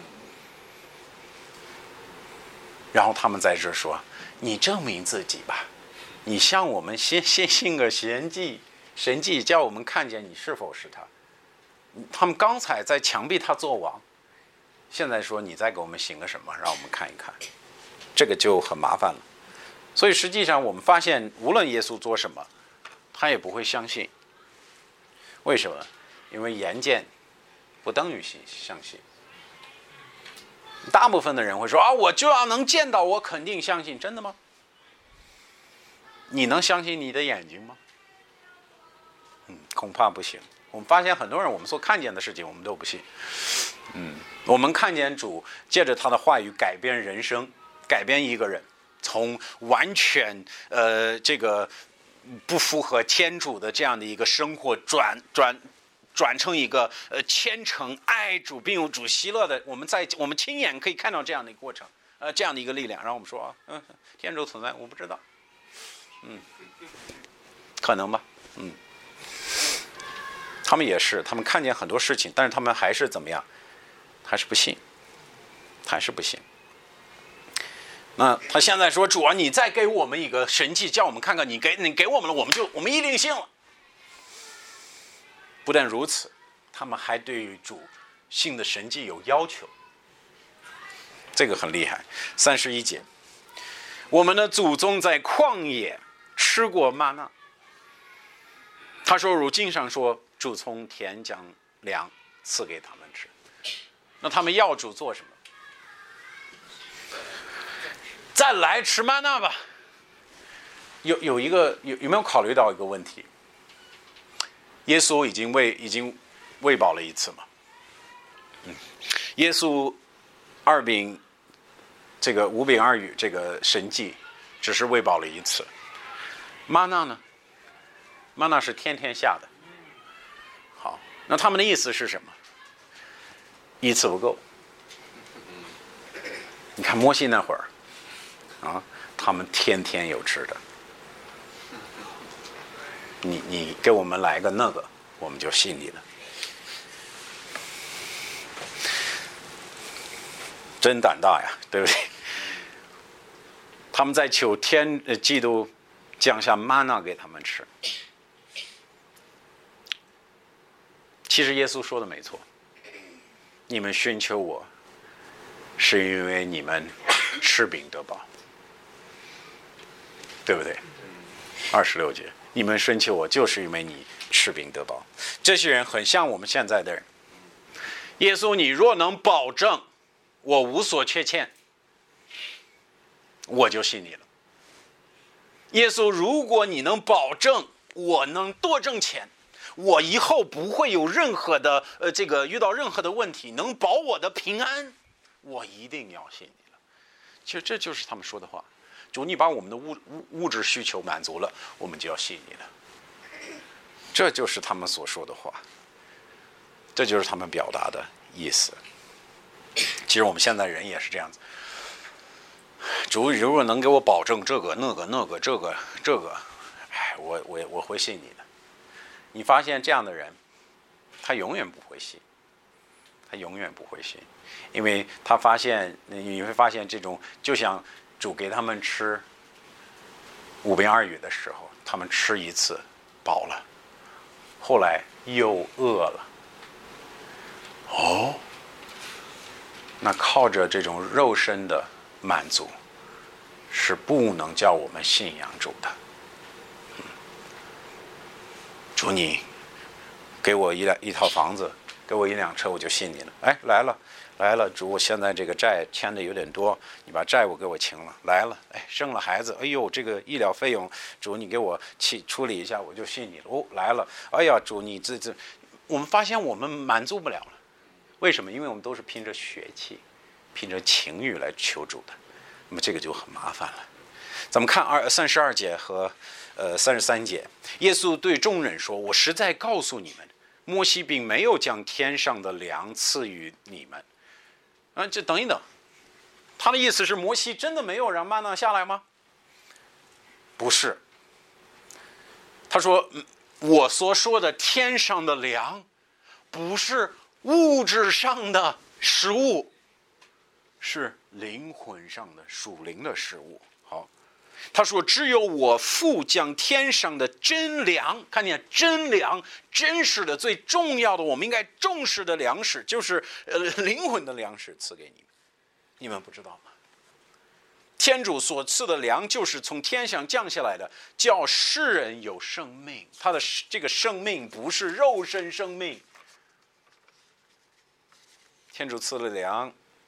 然后他们在这说：“你证明自己吧，你向我们先先行个神迹，神迹叫我们看见你是否是他。”他们刚才在强逼他做王，现在说你再给我们行个什么，让我们看一看，这个就很麻烦了。所以实际上我们发现，无论耶稣做什么，他也不会相信。为什么？因为眼见不等于相信。大部分的人会说啊，我就要能见到，我肯定相信。真的吗？你能相信你的眼睛吗？嗯，恐怕不行。我们发现很多人，我们所看见的事情，我们都不信。嗯，我们看见主借着他的话语改变人生，改变一个人，从完全呃这个不符合天主的这样的一个生活转转。转成一个呃虔诚爱主并有主喜乐的，我们在我们亲眼可以看到这样的一个过程，呃，这样的一个力量，让我们说啊，嗯，天主存在，我不知道，嗯，可能吧，嗯，他们也是，他们看见很多事情，但是他们还是怎么样， 还是不信，还是不信。那他现在说：“主啊，你再给我们一个神迹，叫我们看看，你给你给我们了，我们就我们一定信了。”不但如此，他们还对于主信的神迹有要求，这个很厉害。三十一节，我们的祖宗在旷野吃过玛纳。他说：“如经上说，主从天将粮赐给他们吃。”那他们要主做什么？再来吃玛纳吧。有有一个有有没有考虑到一个问题？耶稣已经喂已经喂饱了一次嘛？嗯，耶稣二饼这个五饼二鱼这个神迹，只是喂饱了一次。玛纳呢？玛纳是天天下的。好，那他们的意思是什么？一次不够。你看摩西那会儿，啊，他们天天有吃的。你你给我们来个那个，我们就信你了。真胆大呀，对不对？他们在求天呃基督降下玛纳给他们吃。其实耶稣说的没错，你们寻求我，是因为你们吃饼得饱，对不对？二十六节，你们寻求我，就是因为你吃饼得饱。这些人很像我们现在的人。耶稣，你若能保证我无所缺欠，我就信你了。耶稣，如果你能保证我能多挣钱，我以后不会有任何的呃这个遇到任何的问题，能保我的平安，我一定要信你了。其实这就是他们说的话。主，你把我们的物物物质需求满足了，我们就要信你了。这就是他们所说的话，这就是他们表达的意思。其实我们现在人也是这样子。主如果能给我保证这个那个那个这个这个，哎，我我我会信你的。你发现这样的人，他永远不会信，他永远不会信，因为他发现你会发现这种，就像主给他们吃五饼二鱼的时候，他们吃一次饱了，后来又饿了。哦，那靠着这种肉身的满足，是不能叫我们信仰主的。主，你给我一辆一套房子，给我一辆车，我就信你了。哎，来了，来了，主，我现在这个债欠的有点多，你把债务给我清了。来了，哎，生了孩子，哎呦，这个医疗费用，主你给我去处理一下，我就信你了。哦，来了，哎呀，主你这这，我们发现我们满足不了了。为什么？因为我们都是凭着血气，凭着情欲来求主的，那么这个就很麻烦了。咱们看二三十二节和呃三十三节，耶稣对众人说：“我实在告诉你们，摩西并没有将天上的粮赐予你们。”啊，这等一等，他的意思是摩西真的没有让玛纳下来吗？不是。他说：“我所说的天上的粮，不是物质上的食物，是灵魂上的属灵的食物。”好，他说：“只有我父将天上的真粮，看见真粮，真实的最重要的，我们应该重视的粮食，就是呃灵魂的粮食赐给你们。你们不知道吗？天主所赐的粮，就是从天上降下来的，叫世人有生命。他的这个生命不是肉身生命。天主赐的粮，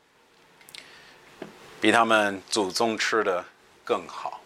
比他们祖宗吃的更好。”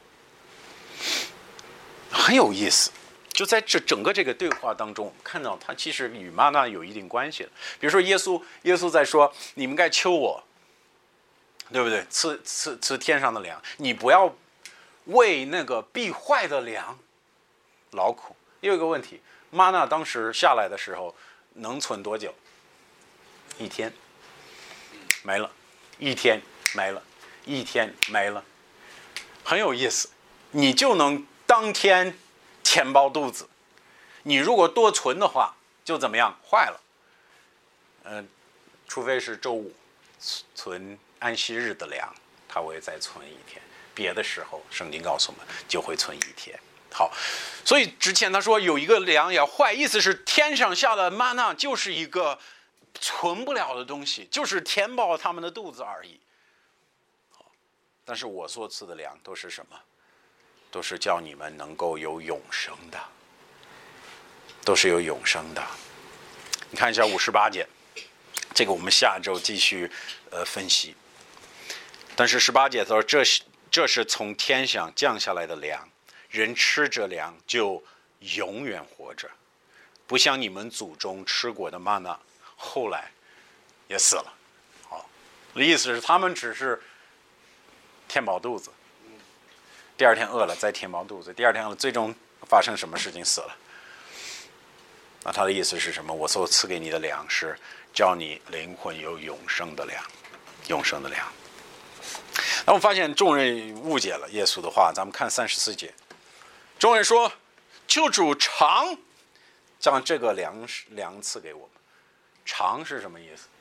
很有意思，就在这整个这个对话当中，我们看到他其实与玛纳有一定关系的。比如说耶稣，耶稣在说：“你们该求我，对不对？赐赐赐天上的粮，你不要为那个必坏的粮劳苦。”又有一个问题，玛纳当时下来的时候能存多久？一天，没了；一天没了；一天没了。很有意思，你就能当天填饱肚子。你如果多存的话，就怎么样？坏了。呃， 除非是周五存安息日的粮，他会再存一天。别的时候，圣经告诉我们就会存一天。好，所以之前他说有一个粮要坏，意思是天上下的玛纳就是一个存不了的东西，就是填饱他们的肚子而已。但是我所赐的粮都是什么？都是叫你们能够有永生的，都是有永生的。你看一下五十八节，这个我们下周继续呃分析。但是十八节说，这是这是从天上降下来的粮，人吃这粮就永远活着，不像你们祖宗吃过的玛纳，后来也死了。好，意思是他们只是填饱肚子，第二天饿了再填饱肚子，第二天饿了，最终发生什么事情死了。那他的意思是什么？我所赐给你的粮是叫你灵魂有永生的粮，永生的粮。那我发现众人误解了耶稣的话，咱们看三十四节，众人说：“求主常将这个粮粮赐给我们。”常是什么意思？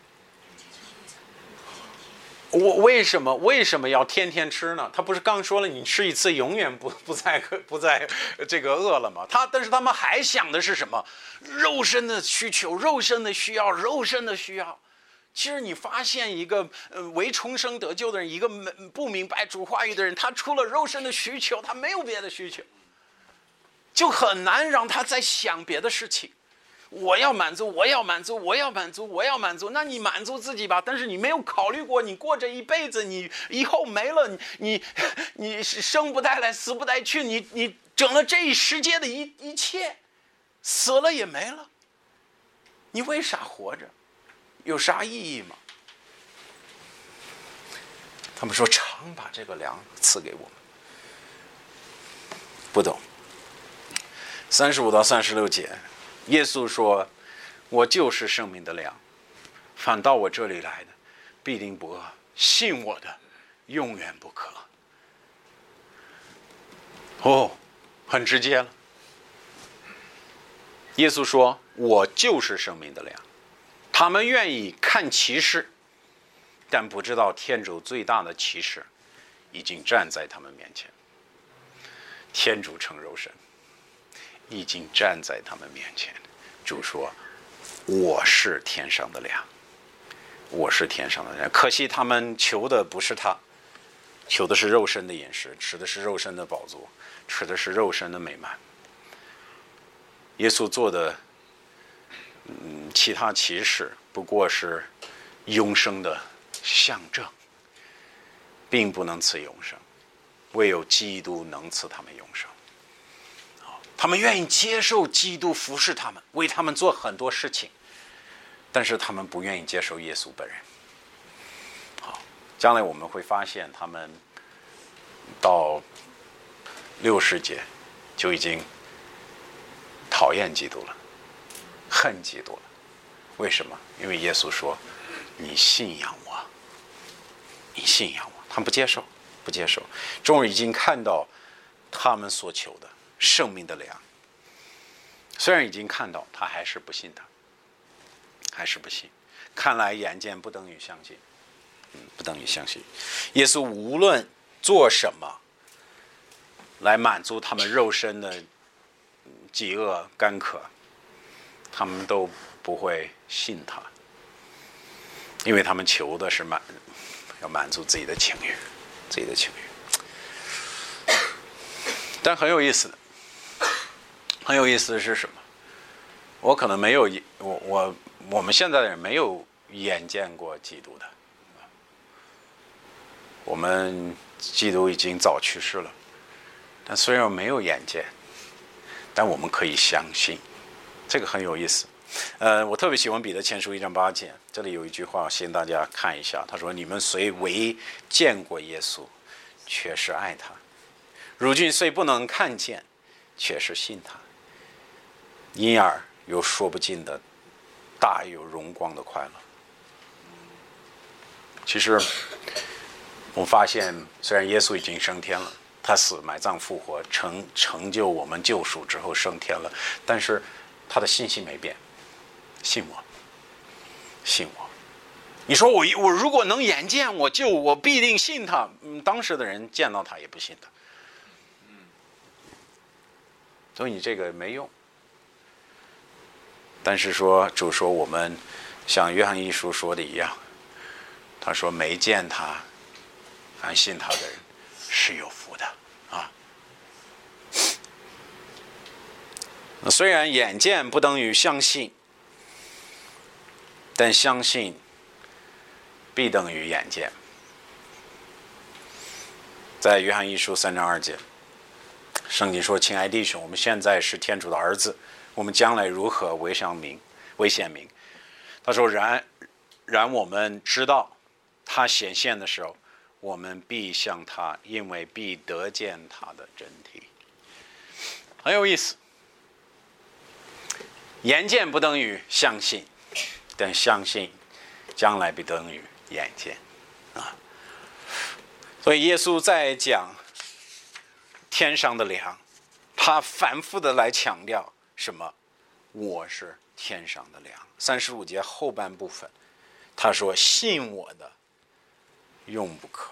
我为什么为什么要天天吃呢？他不是刚说了，你吃一次永远不不再不再这个饿了吗？他但是他们还想的是什么？肉身的需求，肉身的需要，肉身的需要。其实你发现一个呃为重生得救的人，一个不明白主话语的人，他除了肉身的需求，他没有别的需求，就很难让他再想别的事情。我要满足，我要满足，我要满足，我要满足。那你满足自己吧，但是你没有考虑过，你过这一辈子，你以后没了，你你你生不带来，死不带去，你你整了这一世界的一一切，死了也没了。你为啥活着？有啥意义吗？他们说常把这个粮赐给我们，不懂。三十五到三十六节。耶稣说：“我就是生命的粮，凡到我这里来的，必定不饿；信我的，永远不渴。”哦，很直接了。耶稣说：“我就是生命的粮。”他们愿意看奇事，但不知道天主最大的奇事已经站在他们面前。天主成肉身，已经站在他们面前。主说：“我是天上的粮，我是天上的粮。”可惜他们求的不是他，求的是肉身的饮食，吃的是肉身的宝座，吃的是肉身的美满。耶稣做的，嗯，其他奇事不过是永生的象征，并不能赐永生，唯有基督能赐他们永生。他们愿意接受基督服侍他们，为他们做很多事情，但是他们不愿意接受耶稣本人。好，将来我们会发现，他们到六十节就已经讨厌基督了，恨基督了。为什么？因为耶稣说：“你信仰我，你信仰我。”他们不接受，不接受。众人已经看到他们所求的生命的粮，虽然已经看到，他还是不信他，还是不信。看来眼见不等于相信，嗯，不等于相信。耶稣无论做什么来满足他们肉身的饥饿干渴，他们都不会信他，因为他们求的是满，要满足自己的情欲，自己的情欲。但很有意思的。很有意思的是什么？我可能没有，我我我们现在的人没有眼见过基督的，我们基督已经早去世了。但虽然没有眼见，但我们可以相信，这个很有意思。呃，我特别喜欢彼得前书一章八节，这里有一句话，先大家看一下。他说：“你们虽未见过耶稣，却是爱他；如今虽不能看见，却是信他。因而有说不尽的大有荣光的快乐。”其实我们发现，虽然耶稣已经升天了，他死埋葬复活，成成就我们救赎之后升天了，但是他的信息没变，信我，信我。 你说我我如果能眼见，我就我必定信他。嗯，当时的人见到他也不信他，所以你这个没用。但是说主说我们像约翰一书说的一样，他说没见他，凡信他的人是有福的啊。虽然眼见不等于相信，但相信必等于眼见。在约翰一书三章二节，圣经说：“亲爱弟兄，我们现在是天主的儿子，我们将来如何为上明为显明。”他说：“然然我们知道，他显现的时候，我们必像他，因为必得见他的真体。”很有意思。眼见不等于相信，但相信将来必等于眼见啊。所以耶稣在讲天上的粮，他反复的来强调什么？我是天上的粮。三十五节后半部分，他说：“信我的，永不渴；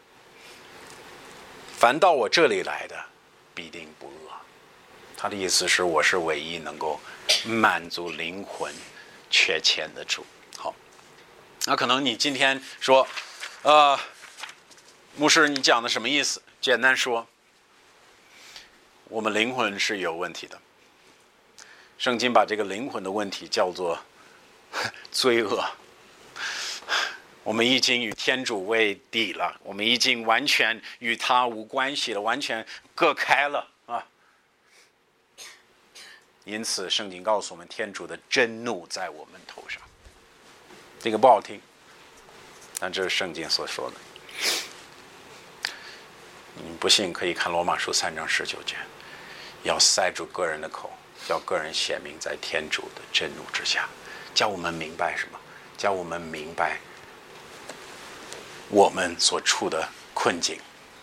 凡到我这里来的，必定不饿。”他的意思是，我是唯一能够满足灵魂缺欠的主。好，那可能你今天说，呃，牧师，你讲的什么意思？简单说，我们灵魂是有问题的。圣经把这个灵魂的问题叫做罪恶。我们已经与天主为敌了，我们已经完全与他无关系了，完全隔开了啊。因此，圣经告诉我们，天主的真怒在我们头上。这个不好听，但这是圣经所说的。你不信可以看罗马书三章十九节，要塞住个人的口，叫个人显明在天主的真怒之下，叫我们明白什么？叫我们明白我们所处的困境。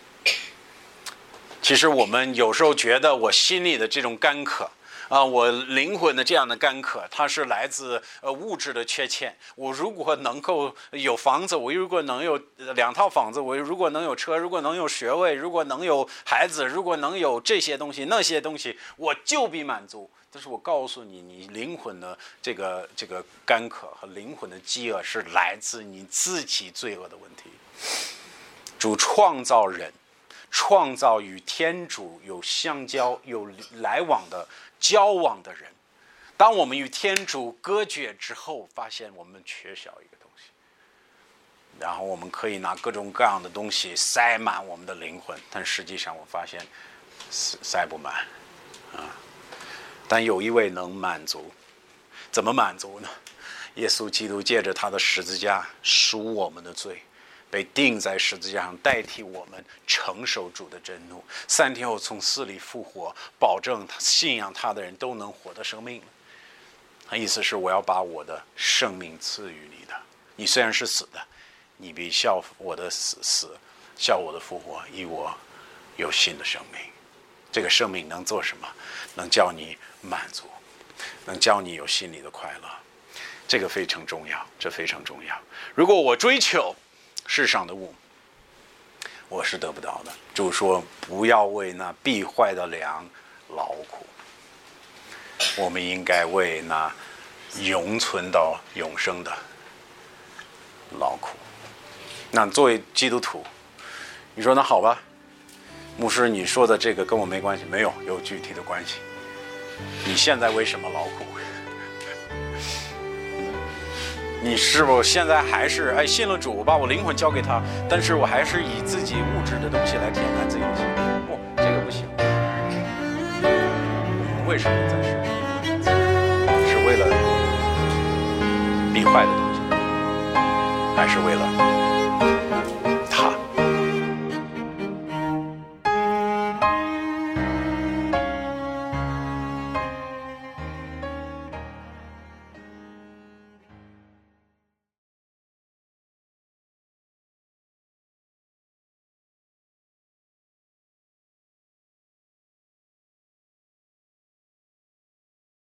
其实我们有时候觉得我心里的这种干渴啊，我灵魂的这样的干渴，它是来自呃物质的缺欠。我如果能够有房子，我如果能有两套房子，我如果能有车，如果能有学位，如果能有孩子，如果能有这些东西那些东西，我就必满足。但是我告诉你，你灵魂的这个这个干渴和灵魂的饥饿是来自你自己罪恶的问题。主创造人，创造与天主有相交、有来往的交往的人。当我们与天主隔绝之后，发现我们缺少一个东西，然后我们可以拿各种各样的东西塞满我们的灵魂，但实际上我发现塞不满啊。但有一位能满足，怎么满足呢？耶稣基督借着他的十字架赎我们的罪，被钉在十字架上，代替我们承受主的真怒。三天后从死里复活，保证信仰他的人都能活得生命。他意思是，我要把我的生命赐予你的。你虽然是死的，你必效我的死死，效我的复活，以我有新的生命。这个生命能做什么？能叫你满足，能叫你有心里的快乐。这个非常重要，这非常重要。如果我追求世上的物，我是得不到的。主说，不要为那必坏的粮劳苦，我们应该为那永存到永生的劳苦。那作为基督徒，你说那好吧，牧师你说的这个跟我没关系。没有，有具体的关系。你现在为什么劳苦？你是否现在还是哎信了主，我把我灵魂交给他，但是我还是以自己物质的东西来填满自己的心？不，这个不行。我们为什么在世上？是为了必坏的东西，还是为了